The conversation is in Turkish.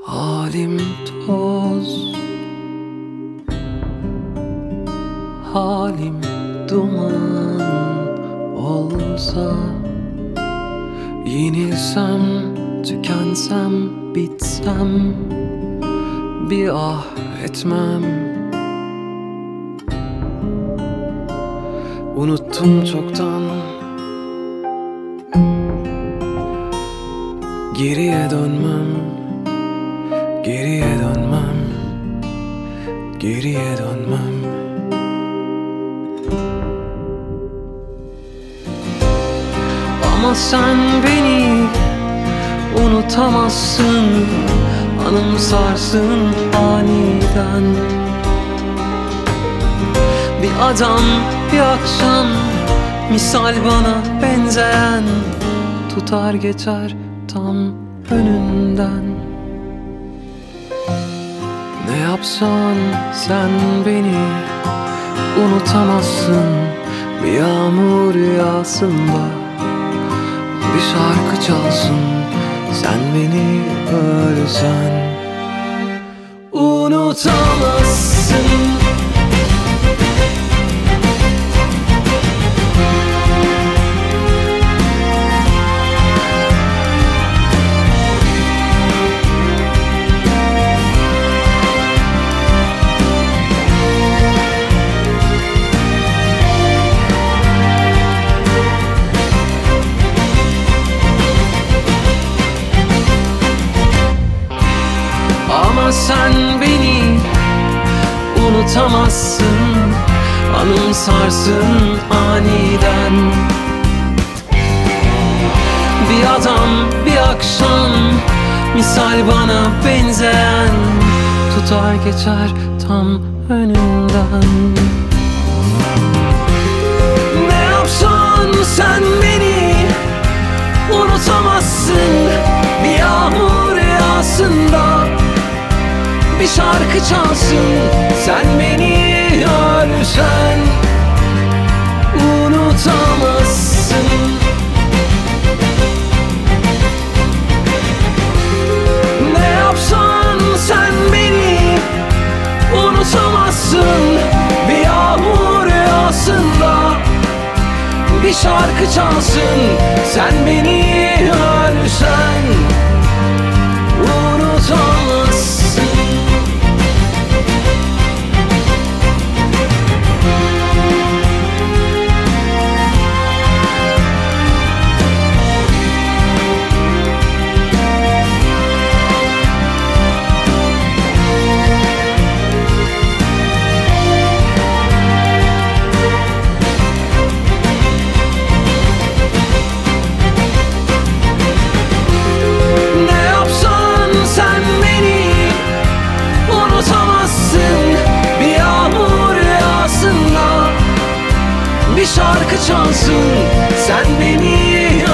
Halim toz, halim duman olsa, yenilsem, tükensem, bitsem, bir ah etmem. Unuttum çoktan, geriye dönmem, geriye dönmem, geriye dönmem. Ama sen beni unutamazsın, anımsarsın aniden. Bir adam, bir akşam, misal bana benzeyen, tutar geçer tam önünden. Ne yapsan sen beni unutamazsın. Bir yağmur yağsında bir şarkı çalsın, sen beni ölsen unutamazsın. Ama sen beni unutamazsın, anımsarsın aniden. Bir adam, bir akşam, misal bana benzeyen, tutar geçer tam önünden. Ne yapsan sen beni unutamazsın. Bir yağmur yağsında bir şarkı çalsın, sen beni ölsen unutamazsın. Ne yapsan sen beni unutamazsın. Bir yağmur yağsında bir şarkı çalsın, sen beni ölsen unutamazsın. Bir şarkı çalsın, sen beni